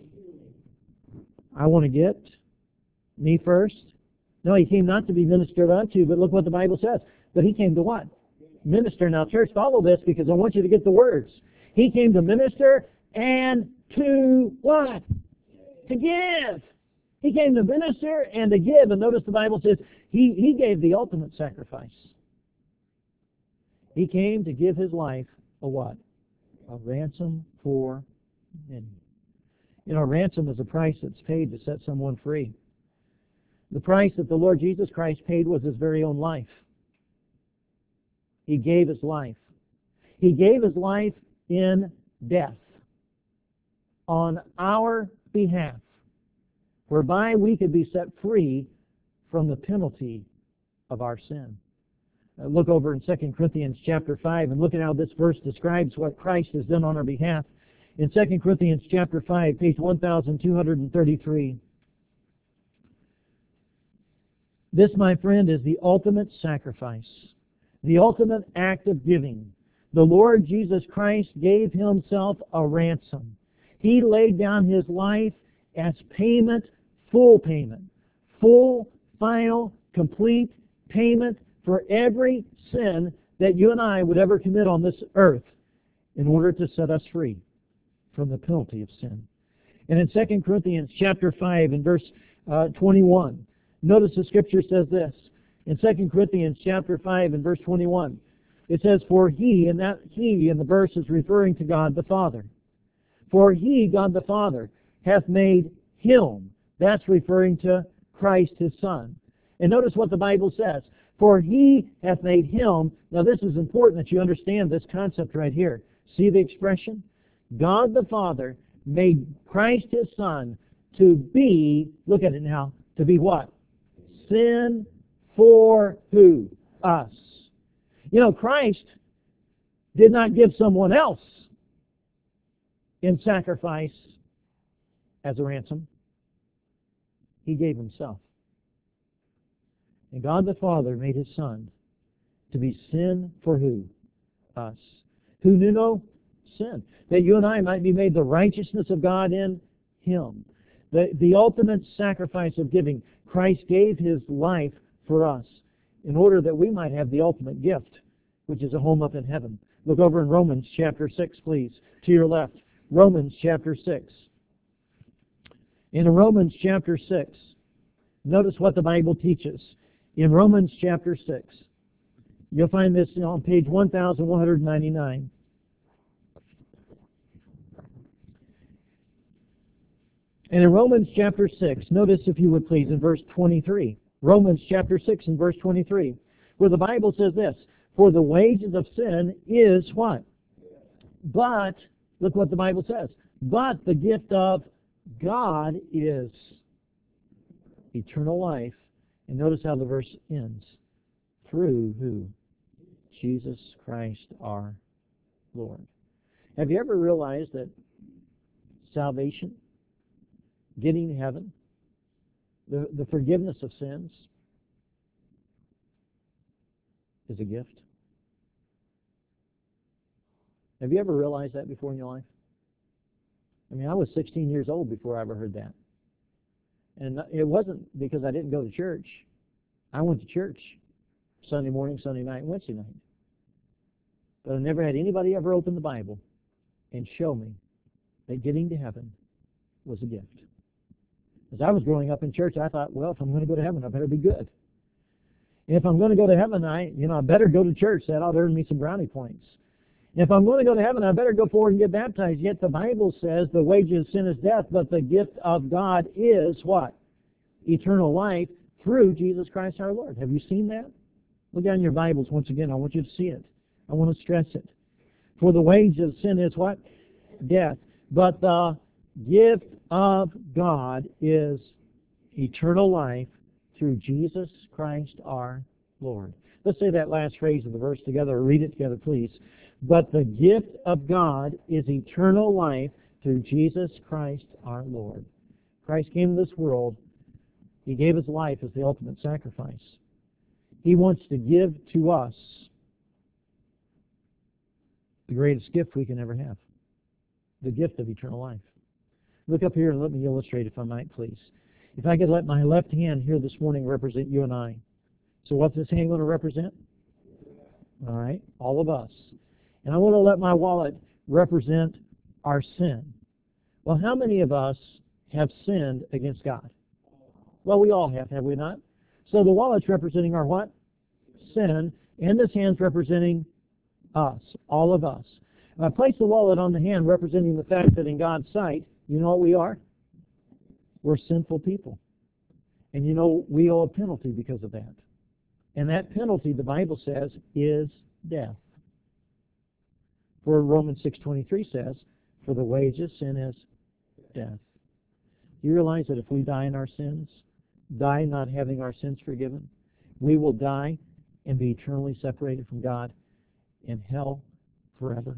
I want to get me first. No, He came not to be ministered unto, but look what the Bible says. But He came to what? Minister. Now, church, follow this because I want you to get the words. He came to minister and to what? To give. He came to minister and to give. And notice the Bible says He, he gave the ultimate sacrifice. He came to give His life a what? A ransom for many. You know, ransom is a price that's paid to set someone free. The price that the Lord Jesus Christ paid was His very own life. He gave His life. He gave His life in death on our behalf, whereby we could be set free from the penalty of our sin. Uh, look over in Second Corinthians chapter five and look at how this verse describes what Christ has done on our behalf. In Second Corinthians chapter five, page one thousand two hundred thirty-three. This, my friend, is the ultimate sacrifice, the ultimate act of giving. The Lord Jesus Christ gave Himself a ransom. He laid down His life as payment, full payment, full, final, complete payment for every sin that you and I would ever commit on this earth in order to set us free from the penalty of sin. And in Second Corinthians chapter five and verse uh, twenty-one, notice the Scripture says this. In Second Corinthians chapter five and verse twenty-one, It says, for he, and that he in the verse is referring to God the Father. For he, God the Father, hath made him. That's referring to Christ his Son. And notice what the Bible says. For he hath made him. Now this is important that you understand this concept right here. See the expression? God the Father made Christ his Son to be, look at it now, to be what? Sin for who? Us. You know, Christ did not give someone else in sacrifice as a ransom. He gave himself. And God the Father made his Son to be sin for who? Us. Who knew no sin. That you and I might be made the righteousness of God in him. The, the ultimate sacrifice of giving. Christ gave his life for us in order that we might have the ultimate gift, which is a home up in heaven. Look over in Romans chapter six, please, to your left. Romans chapter six. In Romans chapter six, notice what the Bible teaches. In Romans chapter six, you'll find this on page one thousand one hundred ninety-nine. And in Romans chapter six, notice if you would please in verse twenty-three. Romans chapter six and verse twenty-three, where the Bible says this, for the wages of sin is what? But, look what the Bible says, but the gift of God is eternal life. And notice how the verse ends. Through who? Jesus Christ our Lord. Have you ever realized that salvation, getting to heaven, the, the forgiveness of sins is a gift? Have you ever realized that before in your life? I mean, I was sixteen years old before I ever heard that. And it wasn't because I didn't go to church. I went to church Sunday morning, Sunday night, and Wednesday night. But I never had anybody ever open the Bible and show me that getting to heaven was a gift. As I was growing up in church, I thought, well, if I'm going to go to heaven, I better be good. And if I'm going to go to heaven, I, you know, I better go to church. That ought to earn me some brownie points. And if I'm going to go to heaven, I better go forward and get baptized. Yet the Bible says the wages of sin is death, but the gift of God is what? Eternal life through Jesus Christ our Lord. Have you seen that? Look down your Bibles once again. I want you to see it. I want to stress it. For the wages of sin is what? Death. But the gift of God is eternal life through Jesus Christ our Lord. Let's say that last phrase of the verse together, or read it together, please. But the gift of God is eternal life through Jesus Christ our Lord. Christ came to this world. He gave his life as the ultimate sacrifice. He wants to give to us the greatest gift we can ever have, the gift of eternal life. Look up here and let me illustrate, if I might, please. If I could let my left hand here this morning represent you and I. So what's this hand going to represent? All right, all of us. And I want to let my wallet represent our sin. Well, how many of us have sinned against God? Well, we all have, have we not? So the wallet's representing our what? Sin. And this hand's representing us, all of us. And I place the wallet on the hand representing the fact that in God's sight, you know what we are? We're sinful people. And you know, we owe a penalty because of that. And that penalty, the Bible says, is death. For Romans six twenty-three says, for the wages, sin is death. Do you realize that if we die in our sins, die not having our sins forgiven, we will die and be eternally separated from God in hell forever?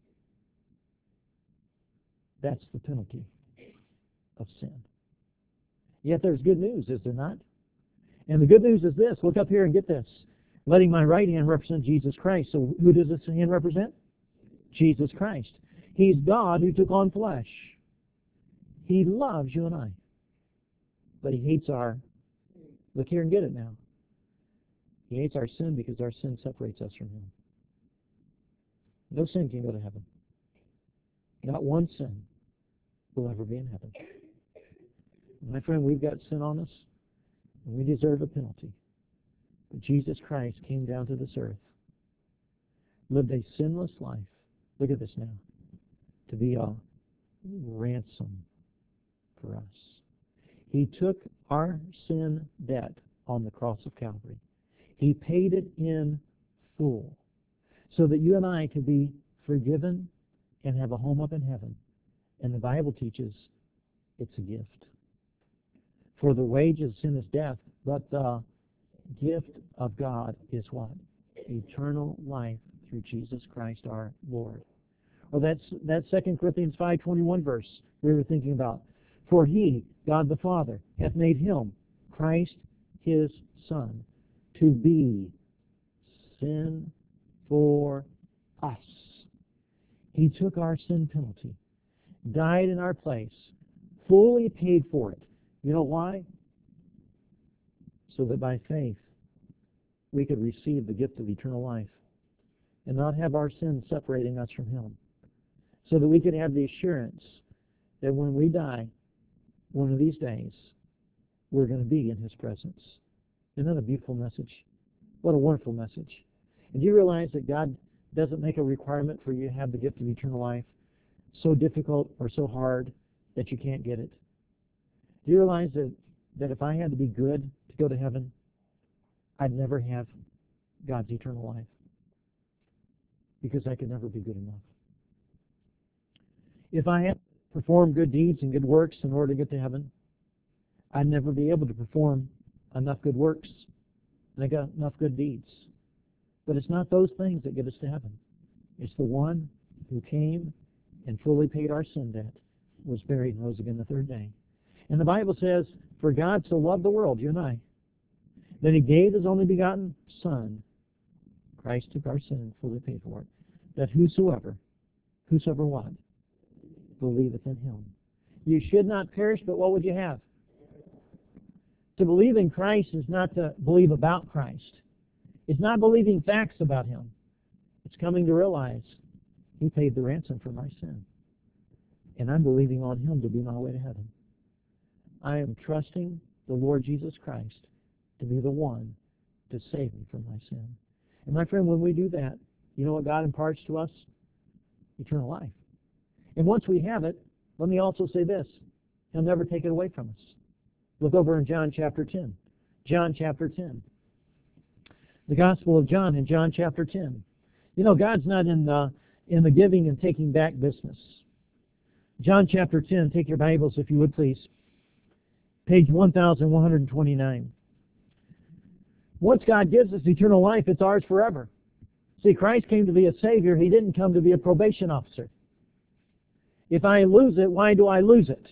That's the penalty of sin. Yet there's good news, is there not? And the good news is this. Look up here and get this. Letting my right hand represent Jesus Christ. So who does this hand represent? Jesus Christ. He's God who took on flesh. He loves you and I. But he hates our, look here and get it now. He hates our sin because our sin separates us from him. No sin can go to heaven. Not one sin will ever be in heaven. My friend, we've got sin on us, and we deserve a penalty. But Jesus Christ came down to this earth, lived a sinless life. Look at this now. To be a ransom for us. He took our sin debt on the cross of Calvary. He paid it in full so that you and I could be forgiven and have a home up in heaven. And the Bible teaches it's a gift. For the wages of sin is death, but the gift of God is what? Eternal life through Jesus Christ our Lord. Or that's that Second Corinthians five twenty-one verse we were thinking about. For he, God the Father, hath made him, Christ his Son, to be sin for us. He took our sin penalty, died in our place, fully paid for it. You know why? So that by faith we could receive the gift of eternal life and not have our sins separating us from Him. So that we could have the assurance that when we die, one of these days, we're going to be in His presence. Isn't that a beautiful message? What a wonderful message. And do you realize that God doesn't make a requirement for you to have the gift of eternal life so difficult or so hard that you can't get it? Do you realize that, that if I had to be good to go to heaven, I'd never have God's eternal life? Because I could never be good enough. If I had to perform good deeds and good works in order to get to heaven, I'd never be able to perform enough good works and I got enough good deeds. But it's not those things that get us to heaven. It's the one who came and fully paid our sin debt, was buried, and rose again the third day. And the Bible says, for God so loved the world, you and I, that He gave His only begotten Son. Christ took our sin and fully paid for it. That whosoever, whosoever what? Believeth in Him. You should not perish, but what would you have? To believe in Christ is not to believe about Christ. It's not believing facts about Him. It's coming to realize He paid the ransom for my sin. And I'm believing on Him to be my way to heaven. I am trusting the Lord Jesus Christ to be the one to save me from my sin. And my friend, when we do that, you know what God imparts to us? Eternal life. And once we have it, let me also say this, He'll never take it away from us. Look over in John chapter ten. John chapter ten. The Gospel of John in John chapter ten. You know, God's not in the, in the giving and taking back business. John chapter ten, take your Bibles if you would please. Page one thousand one hundred twenty-nine. Once God gives us eternal life, it's ours forever. See, Christ came to be a Savior. He didn't come to be a probation officer. If I lose it, why do I lose it?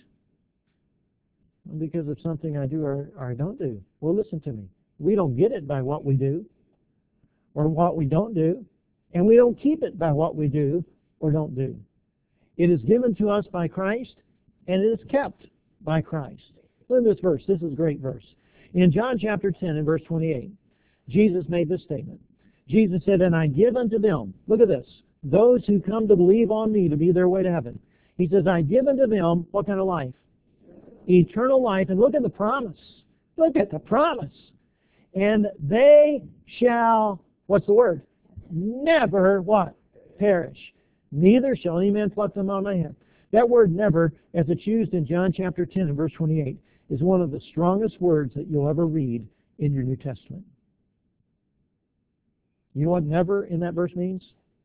Well, because of something I do or, or I don't do. Well, listen to me. We don't get it by what we do or what we don't do, and we don't keep it by what we do or don't do. It is given to us by Christ, and it is kept by Christ. Look at this verse. This is a great verse. In John chapter ten and verse twenty-eight, Jesus made this statement. Jesus said, and I give unto them, look at this, those who come to believe on me to be their way to heaven. He says, I give unto them, what kind of life? Eternal life. And look at the promise. Look at the promise. And they shall, what's the word? Never, what? Perish. Neither shall any man pluck them out of my hand. That word never, as it's used in John chapter ten and verse twenty-eight, is one of the strongest words that you'll ever read in your New Testament. You know what never in that verse means?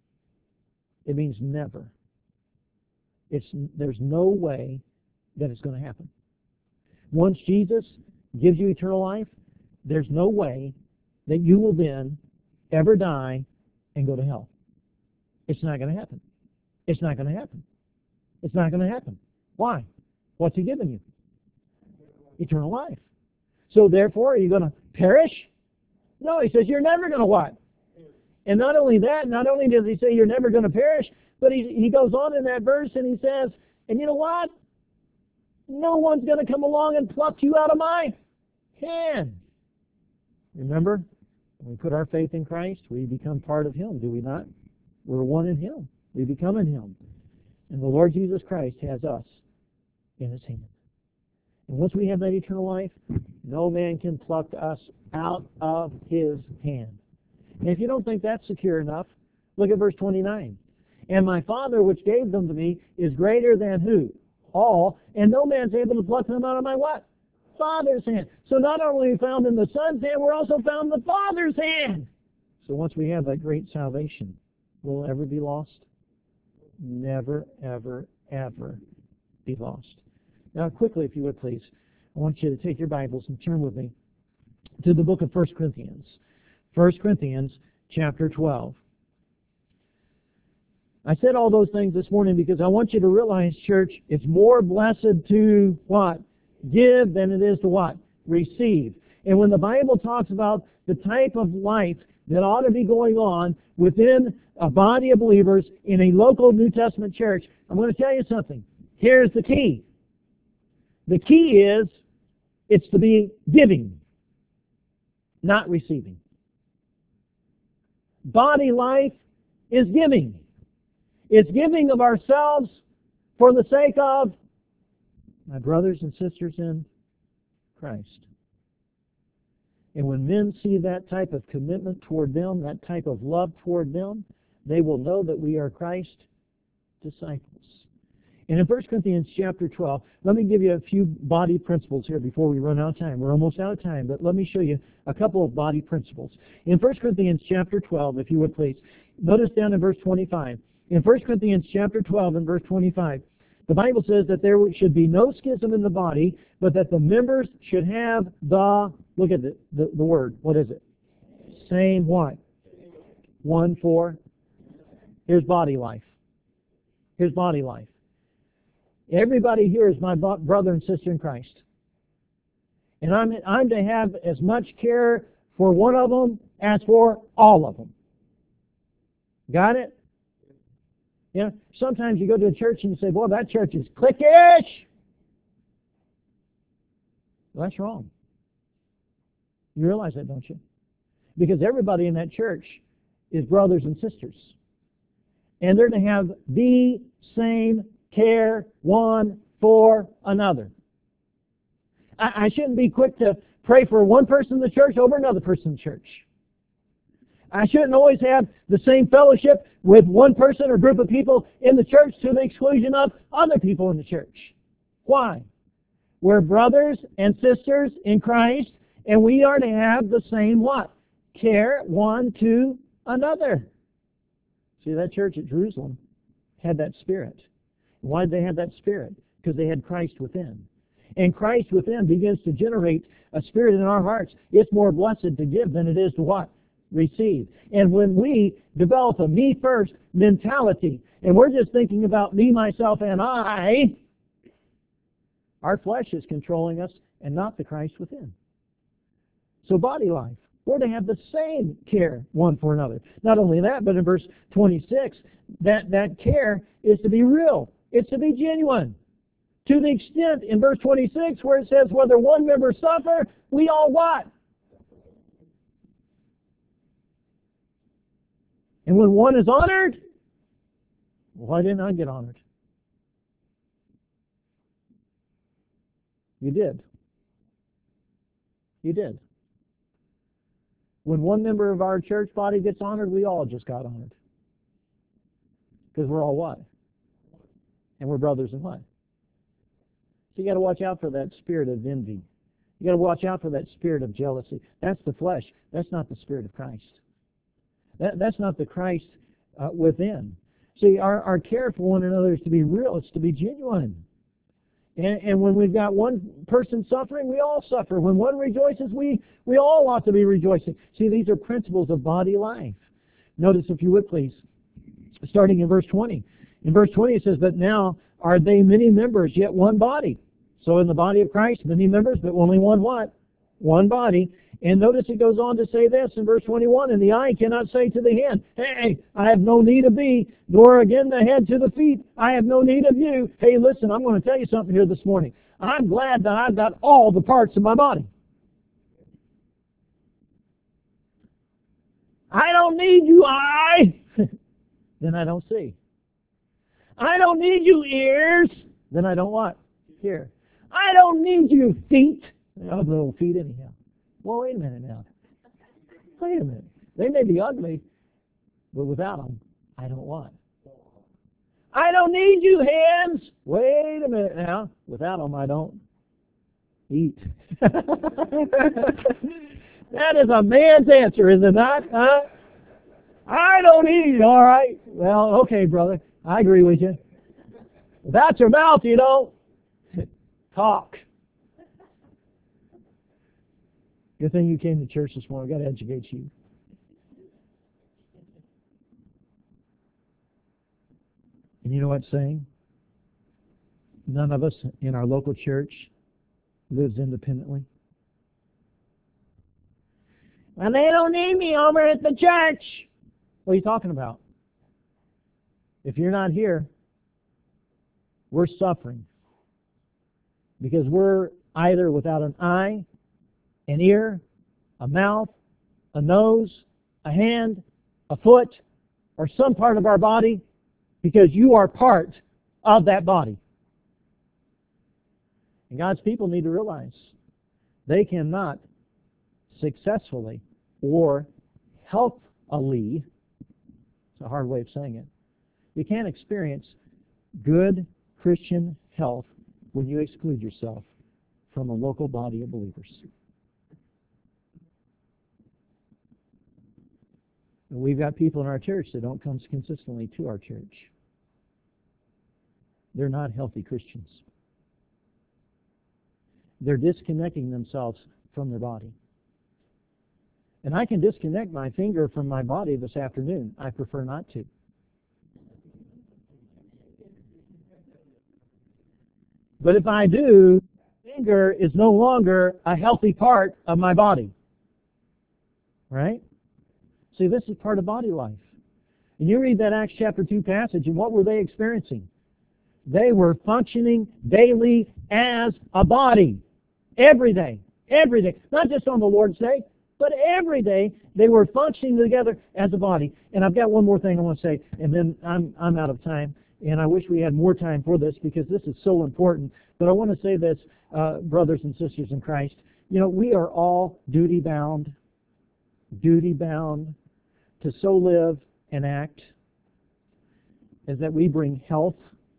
It means never. It's, there's no way that it's going to happen. Once Jesus gives you eternal life, there's no way that you will then ever die and go to hell. It's not going to happen. It's not going to happen. It's not going to happen. Why? What's He given you? Eternal life. So therefore, are you going to perish? No, He says you're never going to what? And not only that, not only does He say you're never going to perish, but he, he goes on in that verse and He says, and you know what? No one's going to come along and pluck you out of my hand. Remember, when we put our faith in Christ, we become part of Him, do we not? We're one in Him. We become in Him. And the Lord Jesus Christ has us in His hand. And once we have that eternal life, no man can pluck us out of His hand. And if you don't think that's secure enough, Look at verse twenty-nine. And my Father which gave them to me is greater than who? All. And no man's able to pluck them out of my what? Father's hand. So not only are we found in the Son's hand, we're also found in the Father's hand. So once we have that great salvation, will it ever be lost? Never, ever, ever be lost. Now quickly, if you would please, I want you to take your Bibles and turn with me to the book of First Corinthians. First Corinthians chapter twelve. I said all those things this morning because I want you to realize, church, it's more blessed to what? Give than it is to what? Receive. And when the Bible talks about the type of life that ought to be going on within a body of believers in a local New Testament church, I'm going to tell you something. Here's the key. The key is it's to be giving, not receiving. Body life is giving. It's giving of ourselves for the sake of my brothers and sisters in Christ. And when men see that type of commitment toward them, that type of love toward them, they will know that we are Christ's disciples. And in First Corinthians chapter twelve, let me give you a few body principles here before we run out of time. We're almost out of time, but let me show you a couple of body principles. In First Corinthians chapter twelve, if you would please, notice down in verse twenty-five. In First Corinthians chapter twelve and verse twenty-five, the Bible says that there should be no schism in the body, but that the members should have the, look at the, the, the word, what is it? Same what? One for? Here's body life. Here's body life. Everybody here is my brother and sister in Christ. And I'm, I'm to have as much care for one of them as for all of them. Got it? You know, sometimes you go to a church and you say, boy, that church is cliquish. Well, that's wrong. You realize that, don't you? Because everybody in that church is brothers and sisters. And they're to have the same care one for another. I, I shouldn't be quick to pray for one person in the church over another person in the church. I shouldn't always have the same fellowship with one person or group of people in the church to the exclusion of other people in the church. Why? We're brothers and sisters in Christ, and we are to have the same what? Care one to another. See, that church at Jerusalem had that spirit. Why did they have that spirit? Because they had Christ within. And Christ within begins to generate a spirit in our hearts. It's more blessed to give than it is to what? Receive. And when we develop a me first mentality, and we're just thinking about me, myself, and I, our flesh is controlling us and not the Christ within. So body life, we're to have the same care one for another. Not only that, but in verse twenty-six, that, that care is to be real. It's to be genuine. To the extent in verse twenty-six where it says, whether one member suffer, we all what? And when one is honored, why didn't I get honored? You did. You did. When one member of our church body gets honored, we all just got honored. Because we're all what? And we're brothers in what? So you got to watch out for that spirit of envy. You got to watch out for that spirit of jealousy. That's the flesh. That's not the spirit of Christ. That, that's not the Christ uh, within. See, our, our care for one another is to be real. It's to be genuine. And, and when we've got one person suffering, we all suffer. When one rejoices, we, we all ought to be rejoicing. See, these are principles of body life. Notice, if you would please, starting in verse twenty. In verse twenty it says, but now are they many members, yet one body. So in the body of Christ, many members, but only one what? One body. And notice it goes on to say this in verse twenty-one, and the eye cannot say to the hand, hey, I have no need of thee, nor again the head to the feet, I have no need of you. Hey, listen, I'm going to tell you something here this morning. I'm glad that I've got all the parts of my body. I don't need you, eye. Then I don't see. I don't need you, ears. Then I don't what? Hear. I don't need you, feet. I have little feet anyhow. Well, wait a minute now. Wait a minute. They may be ugly, but without them, I don't what? I don't need you, hands. Wait a minute now. Without them, I don't eat. That is a man's answer, is it not? Huh? I don't eat. All right. Well, okay, brother. I agree with you. Without your mouth, you don't talk. Good thing you came to church this morning. I've got to educate you. And you know what it's saying? None of us in our local church lives independently. Well, they don't need me over at the church. What are you talking about? If you're not here, we're suffering. Because we're either without an eye, an ear, a mouth, a nose, a hand, a foot, or some part of our body, because you are part of that body. And God's people need to realize they cannot successfully or healthily, it's a hard way of saying it, you can't experience good Christian health when you exclude yourself from a local body of believers. And we've got people in our church that don't come consistently to our church. They're not healthy Christians. They're disconnecting themselves from their body. And I can disconnect my finger from my body this afternoon. I prefer not to. But if I do, the finger is no longer a healthy part of my body. Right? See, this is part of body life. And you read that Acts chapter two passage, and what were they experiencing? They were functioning daily as a body. Every day. Every day. Not just on the Lord's Day, but every day they were functioning together as a body. And I've got one more thing I want to say, and then I'm, I'm out of time. And I wish we had more time for this because this is so important. But I want to say this, uh, brothers and sisters in Christ. You know, we are all duty-bound, duty-bound to so live and act as that we bring health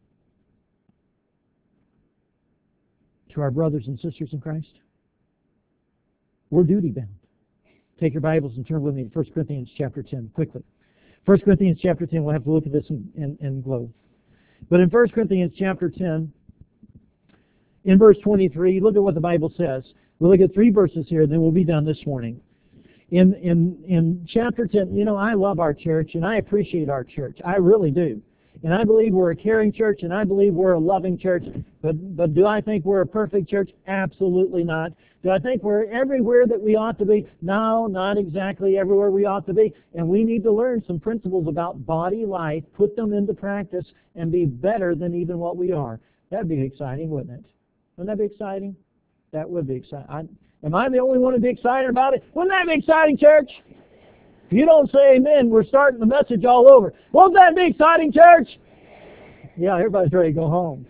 to our brothers and sisters in Christ. We're duty-bound. Take your Bibles and turn with me to First Corinthians chapter ten, quickly. First Corinthians chapter ten, we'll have to look at this in, in, in glow. But in First Corinthians chapter ten, in verse twenty-three, look at what the Bible says. We'll look at three verses here, and then we'll be done this morning. In, in, in chapter ten, you know, I love our church, and I appreciate our church. I really do. And I believe we're a caring church, and I believe we're a loving church. But, but do I think we're a perfect church? Absolutely not. Do I think we're everywhere that we ought to be? No, not exactly everywhere we ought to be. And we need to learn some principles about body life, put them into practice, and be better than even what we are. That'd be exciting, wouldn't it? Wouldn't that be exciting? That would be exciting. I, am I the only one to be excited about it? Wouldn't that be exciting, church? If you don't say amen, we're starting the message all over. Won't that be exciting, church? Yeah, everybody's ready to go home.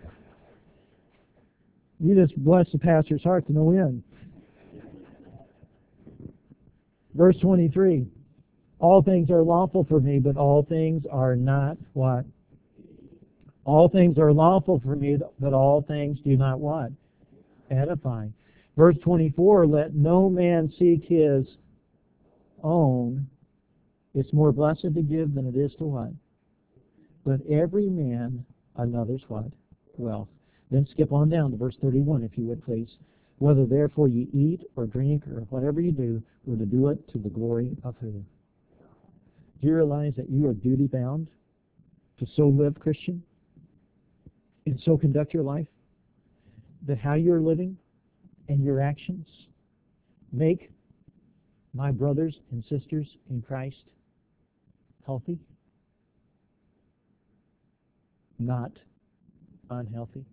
You just bless the pastor's heart to no end. Verse twenty-three. All things are lawful for me, but all things are not what? All things are lawful for me, but all things do not what? Edify. Verse twenty-four, let no man seek his own. It's more blessed to give than it is to what? But every man another's what? Wealth. Then skip on down to verse thirty-one, if you would, please. Whether therefore you eat or drink or whatever you do, we're to do it to the glory of who? Do you realize that you are duty-bound to so live, Christian, and so conduct your life, that how you're living and your actions make my brothers and sisters in Christ healthy, not unhealthy?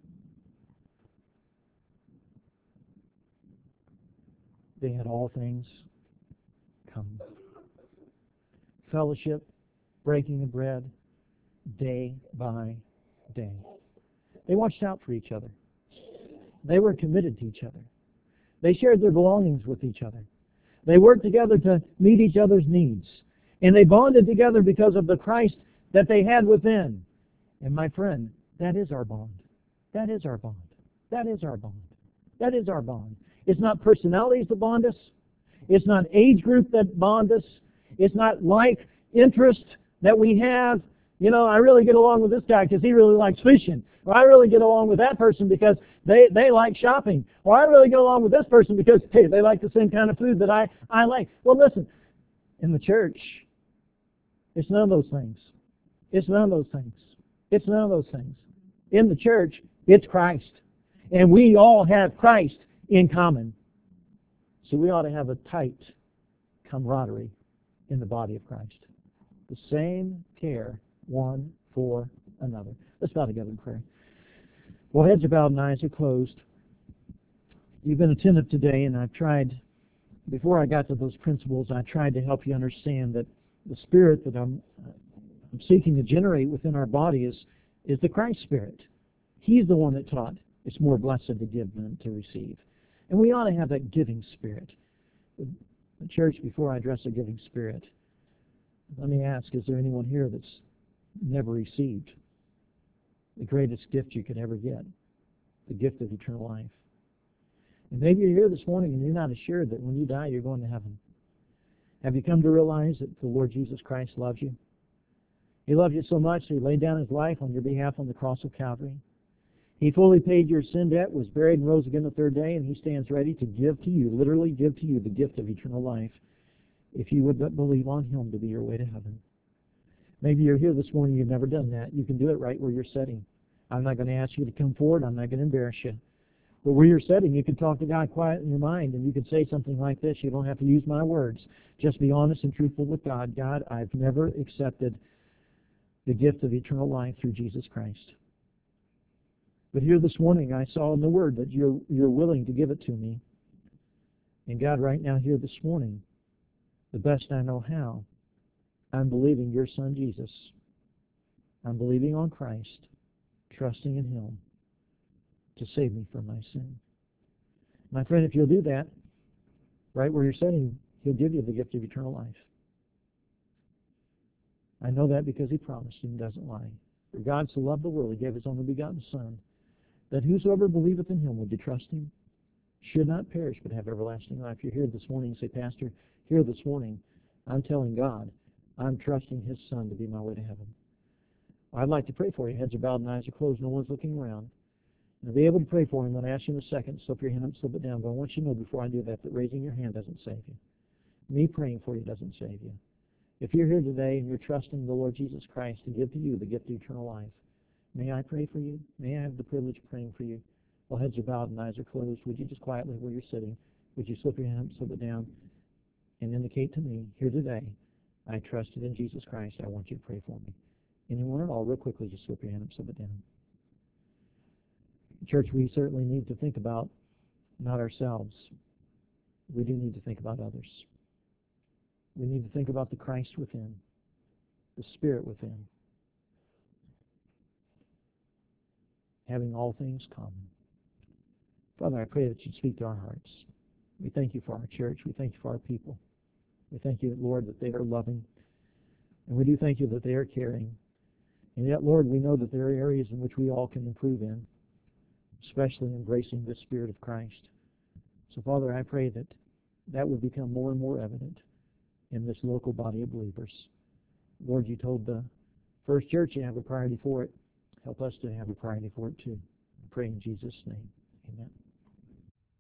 They had all things come. Fellowship, breaking of bread, day by day. They watched out for each other. They were committed to each other. They shared their belongings with each other. They worked together to meet each other's needs. And they bonded together because of the Christ that they had within. And my friend, that is our bond. That is our bond. That is our bond. That is our bond. It's not personalities that bond us. It's not age group that bond us. It's not like interest that we have. You know, I really get along with this guy because he really likes fishing. Or I really get along with that person because they, they like shopping. Or I really get along with this person because, hey, they like the same kind of food that I, I like. Well, listen, in the church, it's none of those things. It's none of those things. It's none of those things. In the church, it's Christ. And we all have Christ in common. So we ought to have a tight camaraderie in the body of Christ. The same care one for another. Let's bow together in prayer. Well, heads are bowed and eyes are closed. You've been attentive today, and I've tried, before I got to those principles, I tried to help you understand that the spirit that I'm, I'm seeking to generate within our body is, is the Christ spirit. He's the one that taught it's more blessed to give than to receive. And we ought to have that giving spirit. The church, before I address the giving spirit, let me ask, is there anyone here that's never received the greatest gift you could ever get, the gift of eternal life? And maybe you're here this morning and you're not assured that when you die you're going to heaven. Have you come to realize that the Lord Jesus Christ loves you? He loved you so much that He laid down His life on your behalf on the cross of Calvary. He fully paid your sin debt, was buried, and rose again the third day, and He stands ready to give to you, literally give to you, the gift of eternal life, if you would but believe on Him to be your way to heaven. Maybe you're here this morning, you've never done that. You can do it right where you're sitting. I'm not going to ask you to come forward. I'm not going to embarrass you. But where you're sitting, you can talk to God quiet in your mind, and you can say something like this. You don't have to use my words. Just be honest and truthful with God. God, I've never accepted the gift of eternal life through Jesus Christ. But here this morning, I saw in the Word that you're, you're willing to give it to me. And God, right now, here this morning, the best I know how, I'm believing your Son, Jesus. I'm believing on Christ, trusting in Him to save me from my sin. My friend, if you'll do that, right where you're sitting, He'll give you the gift of eternal life. I know that because He promised and doesn't lie. For God so loved the world, He gave His only begotten Son, that whosoever believeth in Him, would you trust Him, should not perish but have everlasting life. You're here this morning and say, Pastor, here this morning, I'm telling God, I'm trusting His Son to be my way to heaven. I'd like to pray for you. Heads are bowed and eyes are closed. No one's looking around. And I'll be able to pray for you. I'm going to ask you in a second. Slip your hand up, slip it down. But I want you to know before I do that that raising your hand doesn't save you. Me praying for you doesn't save you. If you're here today and you're trusting the Lord Jesus Christ to give to you the gift of eternal life, may I pray for you? May I have the privilege of praying for you? While heads are bowed and eyes are closed, would you just quietly, where you're sitting, would you slip your hand up, slip it down, and indicate to me, here today, I trusted in Jesus Christ. I want you to pray for me. Anyone at all, real quickly, just slip your hand up, slip it down. Church, we certainly need to think about not ourselves. We do need to think about others. We need to think about the Christ within, the Spirit within, having all things common. Father, I pray that you'd speak to our hearts. We thank you for our church. We thank you for our people. We thank you, Lord, that they are loving. And we do thank you that they are caring. And yet, Lord, we know that there are areas in which we all can improve in, especially embracing the Spirit of Christ. So, Father, I pray that that would become more and more evident in this local body of believers. Lord, you told the first church you have a priority for it. Help us to have a priority for it too. I pray in Jesus' name. Amen.